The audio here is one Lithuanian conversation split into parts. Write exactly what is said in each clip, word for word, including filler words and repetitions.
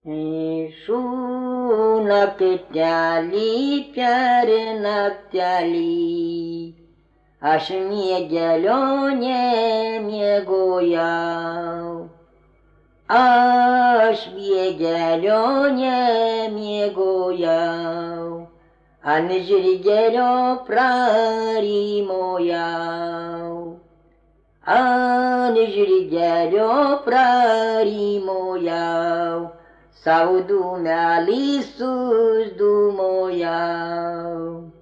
Išu naktelį per naktelį, aš miegelio nemiegojau. Aš miegelio nemiegojau, ant žirgelio prarimojau. Ant žirgelio prarimojau, sau dūmelį suzdūmojau.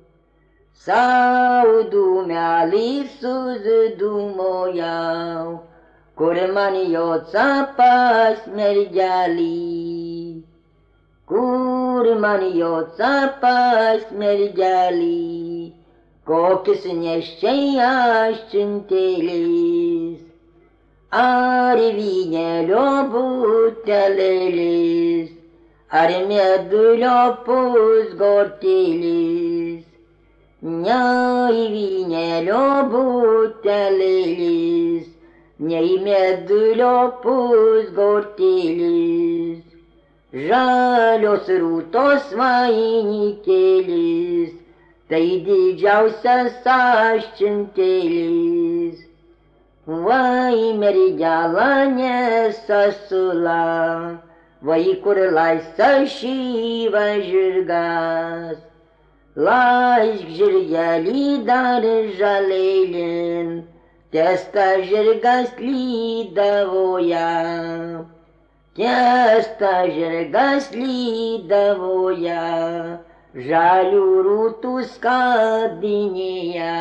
Sau dūmelį suzdūmojau, kur man jocapas mergelį. Kur man jocapas mergelį, kokis neščiai aščintėlis. Ar vynelio butelėlis, ar medulio pusgortėlis. Nei vynelio butelėlis, nei medulio pusgortėlis. Žalios rūtos vainikėlis, tai didžiausias aščintėlis. Vai mergela nesasula, vai kur laistas šyva žirgas. Laisk žirgelį dar žalėlin, ties tą žirgas lydavo ją. Ties tą žirgas lydavo ją, žalių rūtų skabinėje.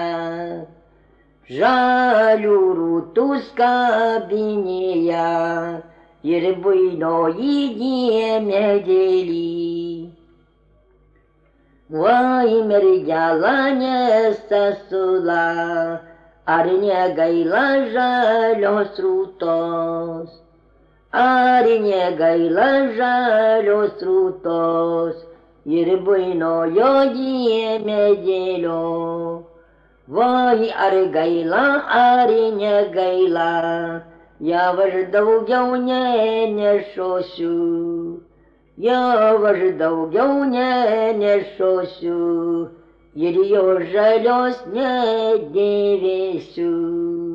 Žalių rūtų skabinėje ir buinoji medėlį. Vai mergela nesasula, ar negaila žalios rūtos. Ar negaila žalios rūtos ir buinojoji medėlio. Vai ar gaila, ar negaila, jau aš daugiau nenešosiu. Jau aš daugiau nenešosiu ir jo žalios nedėvėsiu.